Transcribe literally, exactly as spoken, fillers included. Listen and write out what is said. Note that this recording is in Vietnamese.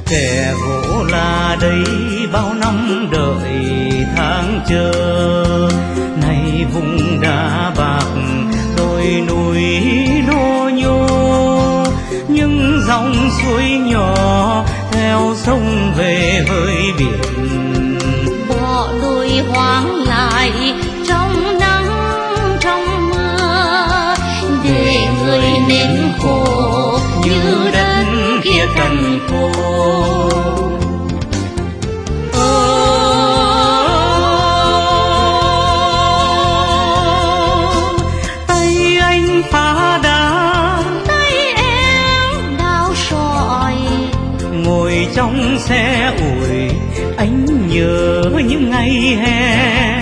kẻ gỗ là đây bao năm đợi tháng chờ. Này vùng đá bạc đồi núi đô nhô, những dòng suối nhỏ theo sông về với biển. Bỏ đồi hoang lại trong nắng trong mưa, để người nên khổ như đất kia cằn khô. Tay anh phá đá, tay em đào sỏi, ngồi trong xe ủi anh nhớ những ngày hè.